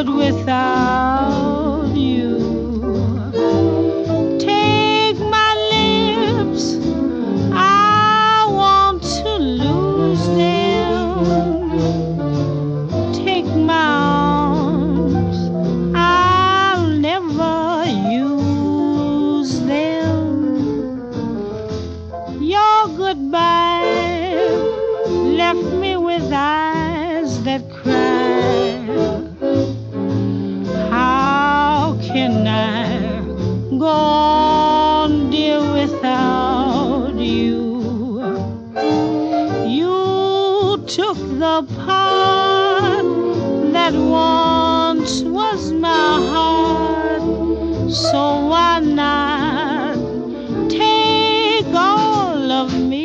good without you. Take my lips, I want to lose them. Take my arms, I'll never use them. Your goodbye left me with eyes that cry. How can I go on, dear, without you? You took the part that once was my heart, so why not take all of me?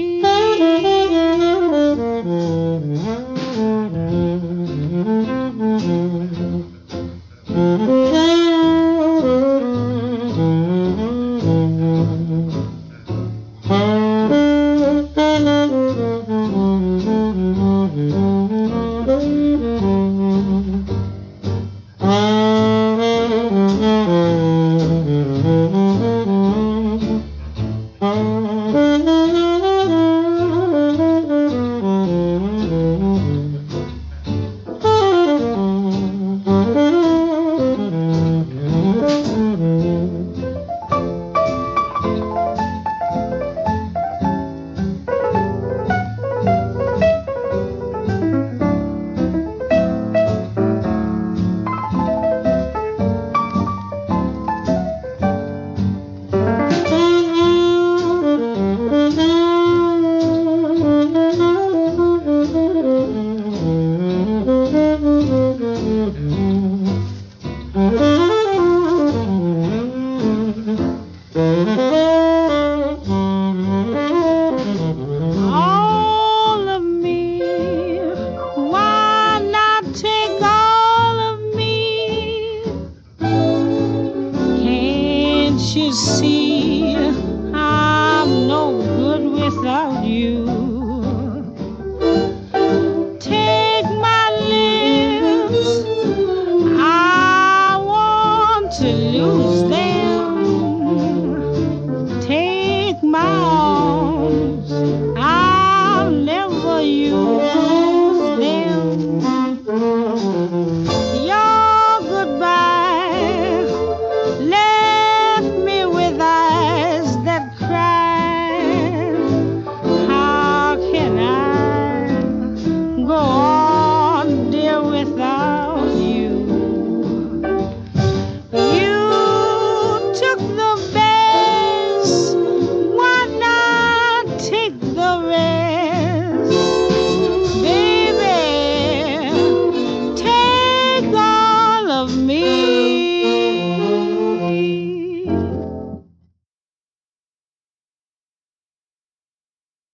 All of me, why not take all of me? Can't you see